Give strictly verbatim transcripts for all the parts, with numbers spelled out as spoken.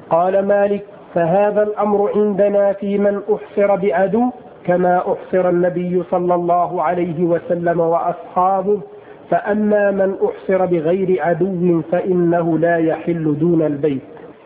قال مالك: فهذا الأمر عندنا في من أحصر بعدو كما أحصر النبي صلى الله عليه وسلم وأصحابه، فأما من أحصر بغير عدو فإنه لا يحل دون البيت.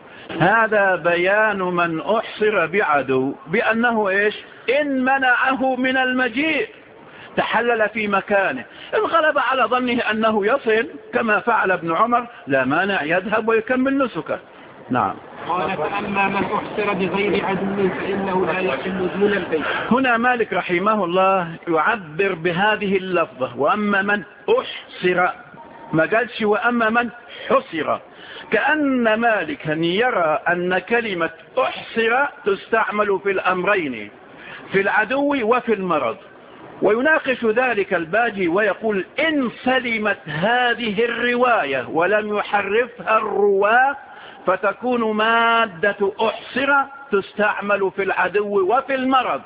هذا بيان من أحصر بعدو بأنه إيش؟ إن منعه من المجيء تحلل في مكانه، إن غلب على ظنه أنه يصل كما فعل ابن عمر لا مانع يذهب ويكمل نسكه. نعم. قال: فأما من أحصر بغير عدو فإنه لا يحل دون البيت. هنا مالك رحمه الله يعبر بهذه اللفظة: وأما من أحصر، ما قالش وأما من حصر، كأن مالكا يرى أن كلمة أحصر تستعمل في الأمرين، في العدو وفي المرض. ويناقش ذلك الباجي ويقول: إن سلمت هذه الرواية ولم يحرفها الرواة فتكون مادة أحصر تستعمل في العدو وفي المرض،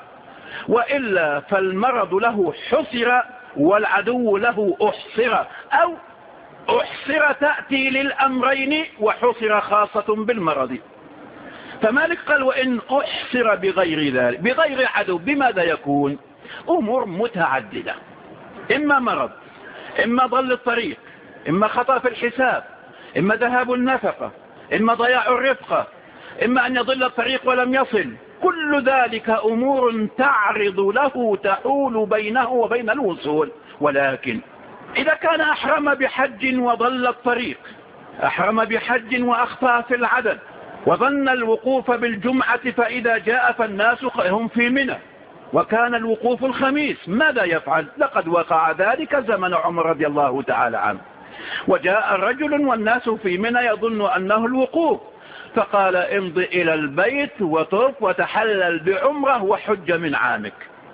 وإلا فالمرض له حصر والعدو له أحصر، أو أحصر تأتي للأمرين وحصر خاصة بالمرض. فمالك قال: وإن أحصر بغير ذلك، بغير عدو، بماذا يكون؟ أمور متعددة، إما مرض، إما ضل الطريق، إما خطأ في الحساب، إما ذهاب النفقة، إما ضياع الرفقة، إما أن يضل الطريق ولم يصل. كل ذلك أمور تعرض له تحول بينه وبين الوصول. ولكن إذا كان أحرم بحج وضل الطريق، أحرم بحج وأخطأ في العدد وظن الوقوف بالجمعة فإذا جاء فالناس هم في منى وكان الوقوف الخميس، ماذا يفعل؟ لقد وقع ذلك زمن عمر رضي الله تعالى عنه، وجاء رجل والناس في منى يظن أنه الوقوف، فقال: امضي إلى البيت وطف وتحلل بعمره وحج من عامك.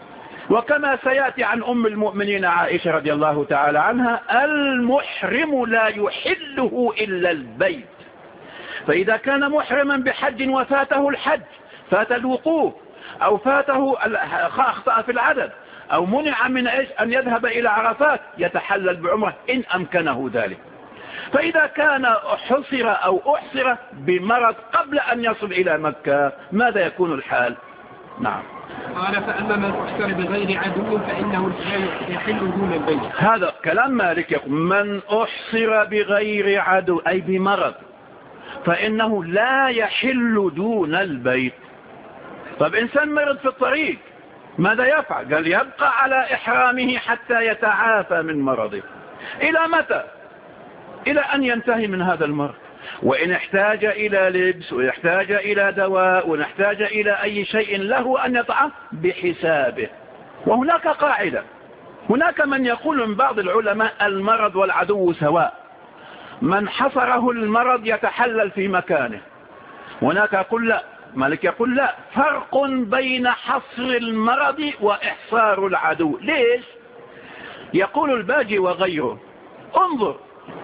وكما سيأتي عن أم المؤمنين عائشة رضي الله تعالى عنها: المحرم لا يحله إلا البيت. فإذا كان محرما بحج وفاته الحج، فات الوقوف، أو فاته أخطأ في العدد، أو منع من إيش أن يذهب إلى عرفات، يتحلل بعمره إن أمكنه ذلك. فإذا كان حصر أو أحصر بمرض قبل أن يصل إلى مكة، ماذا يكون الحال؟ نعم. قال: فأما من أحصر بغير عدو فإنه لا يحل دون البيت. هذا كلام مالك يقول: من أحصر بغير عدو أي بمرض فإنه لا يحل دون البيت. طب إنسان مرض في الطريق ماذا يفعل؟ قال: يبقى على إحرامه حتى يتعافى من مرضه. إلى متى؟ إلى أن ينتهي من هذا المرض. وإن احتاج إلى لبس ويحتاج إلى دواء ونحتاج إلى أي شيء له أن يطعم بحسابه. وهناك قاعدة، هناك من يقول من بعض العلماء: المرض والعدو سواء، من حصره المرض يتحلل في مكانه. هناك يقول لا، مالك يقول لا، فرق بين حصر المرض وإحصار العدو. ليش؟ يقول الباجي وغيره: انظر،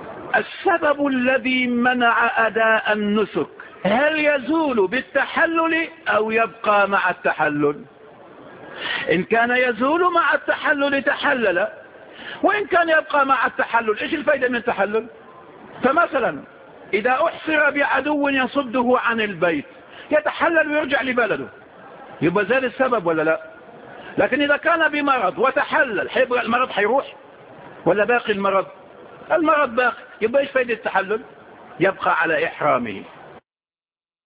السبب الذي منع أداء النسك هل يزول بالتحلل أو يبقى مع التحلل؟ إن كان يزول مع التحلل تحلل، وإن كان يبقى مع التحلل إيش الفائدة من التحلل؟ فمثلا إذا أحصر بعدو يصده عن البيت يتحلل ويرجع لبلده، يبقى زال السبب ولا لا؟ لكن إذا كان بمرض وتحلل، حيبقى المرض حيروح ولا باقي المرض؟ المرض باقي، يبقى إيش فائدة التحلل؟ يبقى على إحرامه.